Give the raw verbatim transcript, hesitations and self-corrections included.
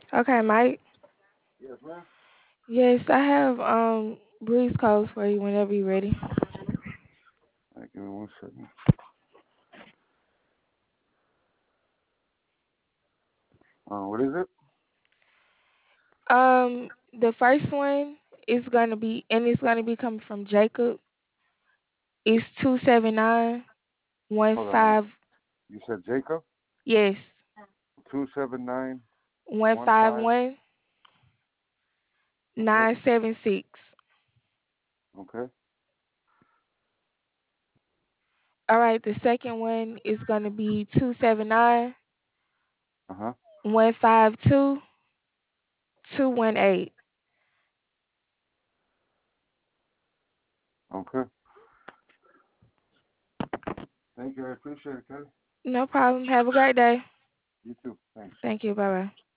Okay, Mike. Yes, ma'am. Yes, I have um breeze codes for you whenever you're ready. All right, give me one second. Uh, what is it? Um, the first one is gonna be, and it's gonna be coming from Jacob. It's two seven nine one Hold on. five. You said Jacob? Yes, Two seven nine one one five five. one Okay. nine seven six. Okay. All right, the second one is gonna be two seven nine Uh huh. one five two two one eight. Okay. Thank you. I appreciate it, Kelly. No problem. Have a great day. You too. Thanks. Thank you. Bye bye.